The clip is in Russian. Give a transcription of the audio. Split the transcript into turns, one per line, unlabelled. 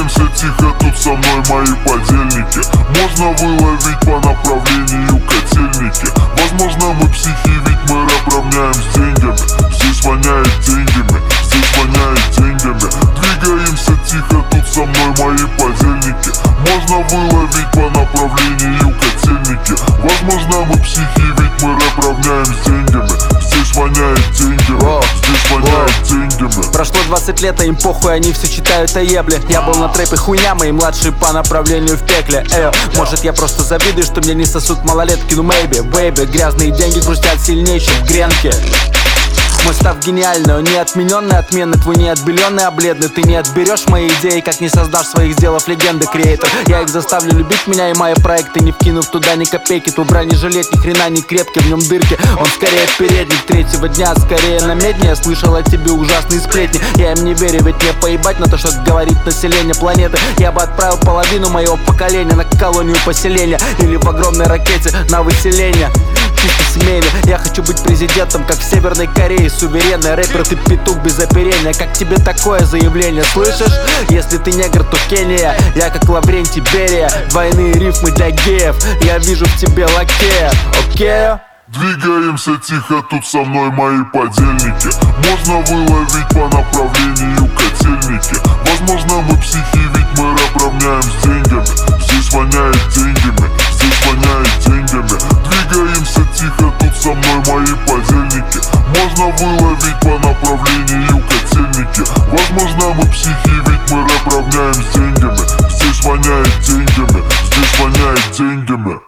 Двигаемся тихо, тут со мной мои подельники. Можно выловить по направлению котельники. Возможно, мы психи, ведь мы рэп равняем с деньгами. Здесь воняет деньгами, здесь воняет деньгами. Двигаемся тихо, тут со мной мои подельники. Можно выловить по направлению котельники. Возможно, мы психи, ведь мы рэп равняем с деньгами. Здесь воняет деньгами, здесь воняет деньгами.
Прошло 20 лет, а им похуй, они все читают о ебле. Я был на трэпе хуйня, мои младшие по направлению в пекле. Может я просто завидую, что мне не сосут малолетки, ну maybe, baby. Грязные деньги грустят сильнее, чем в гренке. Мой став гениальный, он не отмененный, отменный. Твой не отбеленный, а бледный. Ты не отберешь мои идеи, как не создашь своих, сделав легенды, креатор. Я их заставлю любить меня и мои проекты, не вкинув туда ни копейки. Твой бронежилет ни хрена не крепкий, в нем дырки. Он скорее передник третьего дня, скорее на медне. Я слышал о тебе ужасные сплетни. Я им не верю, ведь мне поебать на то, что говорит население планеты. Я бы отправил половину моего поколения на колонию поселения или в огромной ракете на выселение. Чисто смели, я хочу быть президентом, как в Северной Корее. Суверенный рэпер, ты петух без оперения. Как тебе такое заявление, слышишь? Если ты негр, то Кения. Я как Лаврентий Берия. Двойные рифмы для геев. Я вижу в тебе лакея, окей?
Двигаемся тихо, тут со мной мои подельники. Можно выловить по направлению котельники. Возможно, мы психи, ведь мы рэп равняем с деньгами. Здесь воняет деньгами, здесь воняет деньгами. Двигаемся тихо, тут со мной мои подельники. Можно выловить по направлению котельники. Возможно, мы психи, ведь мы рэп равняем с деньгами. Здесь воняет деньгами, здесь воняет деньгами.